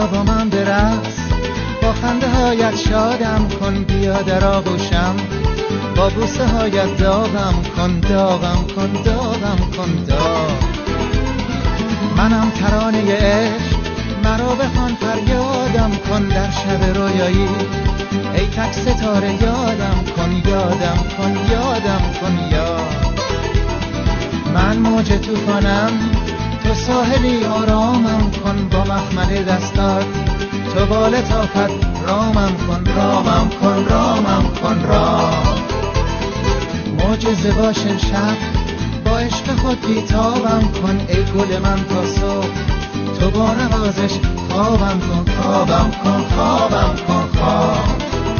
بیا با من برقص، با خنده هایت شادم کن، بیا در آغوشم، با بوسه هایت داغم کن، داغم کن، داغم کن، داغ. منم ترانه عشق، مرا بخوان، فریادم کن در شب رویایی، ای تک ستاره یادم کن، یادم کن، یادم کن، یاد. من موج طوفانم، تو ساحلی آرامم کن، با مخمل دستات تو بال طاقت رامم کن، رامم کن، رامم کن، رام. معجزه باش امشب، با عشق خود بیتابم کن، ای گل من تا صبح تو با نوازش خوابم کن، خوابم کن، خوابم کن، خواب.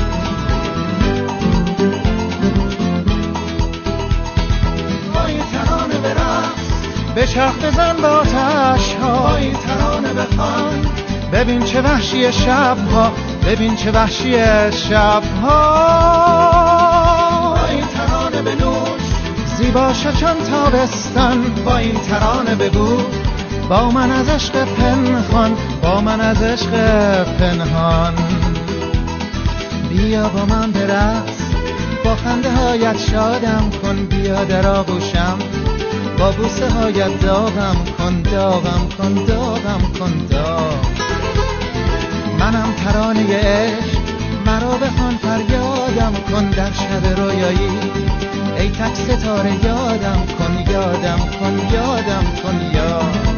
با این ترانه برقص، به چرخ بزن با آتش ها، با این ترانه بخوان، ببین چه وحشی شبها، ببین چه وحشی شبها. با این ترانه بنوش، زیبا چون تابستان، با این ترانه بگو با من از عشق پنهان، با من از عشق پنهان. بیا با من برقص، با خنده هایت شادم کن، بیا در آغوشم، با بوسه هایت داغم کن، داغم کن، داغم کن، داغ. منم ترانه عشق، مرا بخوان، فریادم کن در شب رویایی، ای تک ستاره یادم کن، یادم کن، یادم کن، یاد.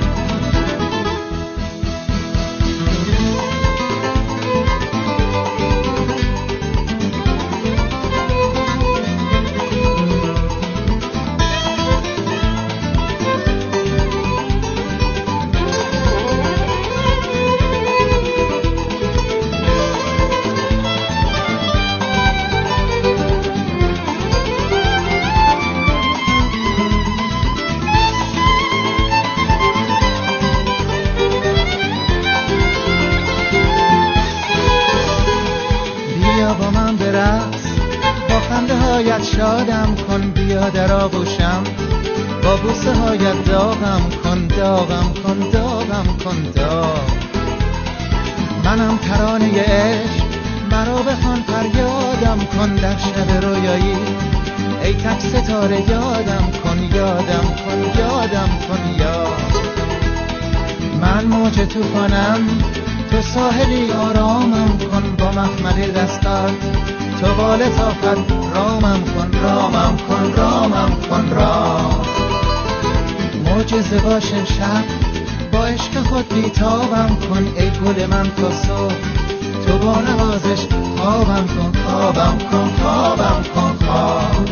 با من برقص، با خنده هایت شادم کن، بیا در آغوشم، با بوسه هایت داغم کن، داغم کن، داغم کن، داغ. منم ترانه عشق، مرا بخوان، فریادم کن در شب رویایی، ای تک ستاره یادم کن، یادم کن، یادم کن، یاد. من موج طوفانم، تو ساحلی آرامم کن، با مخمل دستات تو بال طاقت رامم کن، رامم کن، رامم کن، رام. معجزه باش امشب، با عشق خود بیتابم کن، ای گل من تا صبح تو با نوازش خوابم کن، خوابم کن، خوابم کن، خواب.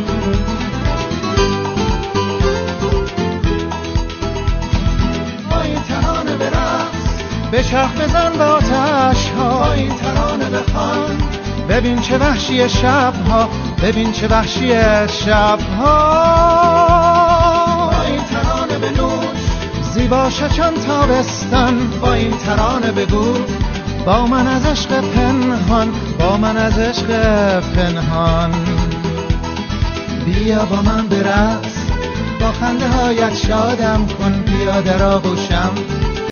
با این ترانه برقص، به چرخ بزن با آتش ها، با این ترانه بخوان، ببین چه وحشی شبها، ببین چه وحشی شبها. با این ترانه بنوش، زیبا چون تابستان، با این ترانه بگو با من از عشق پنهان، با من از عشق پنهان. بیا با من برقص، با خنده هایت شادم کن، بیا در آغوشم،